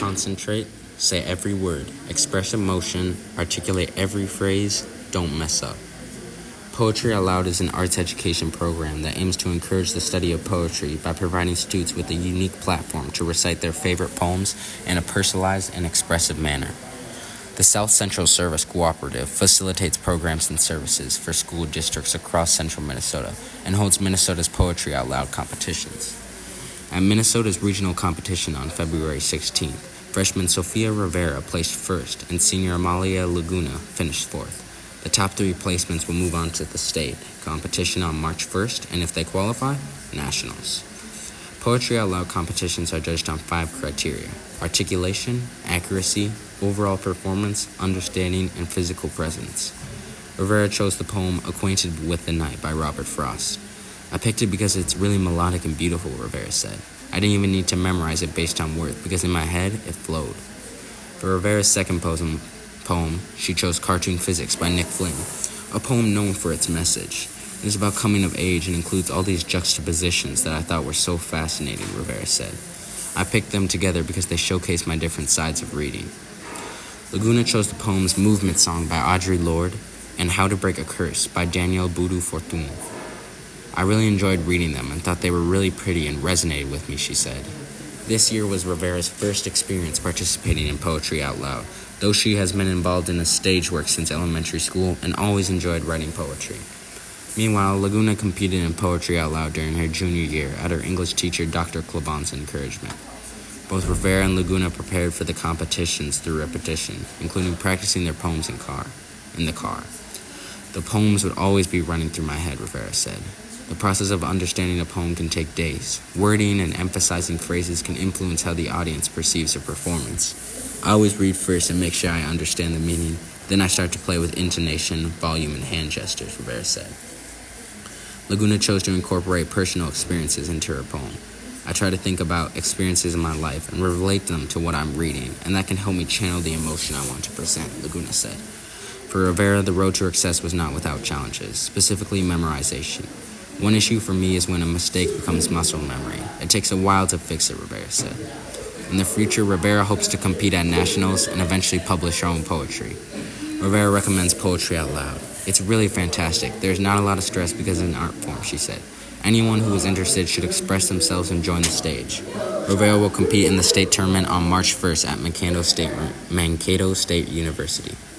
concentrate, say every word, express emotion, articulate every phrase, don't mess up. Poetry Out Loud is an arts education program that aims to encourage the study of poetry by providing students with a unique platform to recite their favorite poems in a personalized and expressive manner. The South Central Service Cooperative facilitates programs and services for school districts across central Minnesota and holds Minnesota's Poetry Out Loud competitions. At Minnesota's regional competition on February 16th, freshman Sofia Rivera placed first and senior Amalia Laguna finished fourth. The top three placements will move on to the state competition on March 1st, and if they qualify, nationals. Poetry Out Loud competitions are judged on 5 criteria: articulation, accuracy, overall performance, understanding, and physical presence. Rivera chose the poem Acquainted with the Night by Robert Frost. I picked it because it's really melodic and beautiful, Rivera said. I didn't even need to memorize it based on words because in my head, it flowed. For Rivera's second poem, she chose Cartoon Physics by Nick Flynn, a poem known for its message. It is about coming of age and includes all these juxtapositions that I thought were so fascinating, Rivera said. I picked them together because they showcase my different sides of reading. Laguna chose the poems Movement Song by Audre Lorde and How to Break a Curse by Danielle Boudou Fortune. I really enjoyed reading them and thought they were really pretty and resonated with me, she said. This year was Rivera's first experience participating in Poetry Out Loud, though she has been involved in stage work since elementary school and always enjoyed writing poetry. Meanwhile, Laguna competed in Poetry Out Loud during her junior year at her English teacher Dr. Claban's encouragement. Both Rivera and Laguna prepared for the competitions through repetition, including practicing their poems in the car. The poems would always be running through my head, Rivera said. The process of understanding a poem can take days. Wording and emphasizing phrases can influence how the audience perceives a performance. I always read first and make sure I understand the meaning. Then I start to play with intonation, volume, and hand gestures, Rivera said. Laguna chose to incorporate personal experiences into her poem. I try to think about experiences in my life and relate them to what I'm reading, and that can help me channel the emotion I want to present, Laguna said. For Rivera, the road to success was not without challenges, specifically memorization. One issue for me is when a mistake becomes muscle memory. It takes a while to fix it, Rivera said. In the future, Rivera hopes to compete at nationals and eventually publish her own poetry. Rivera recommends Poetry Out Loud. It's really fantastic. There's not a lot of stress because it's an art form, she said. Anyone who is interested should express themselves and join the stage. Rivera will compete in the state tournament on March 1st at Mankato State University.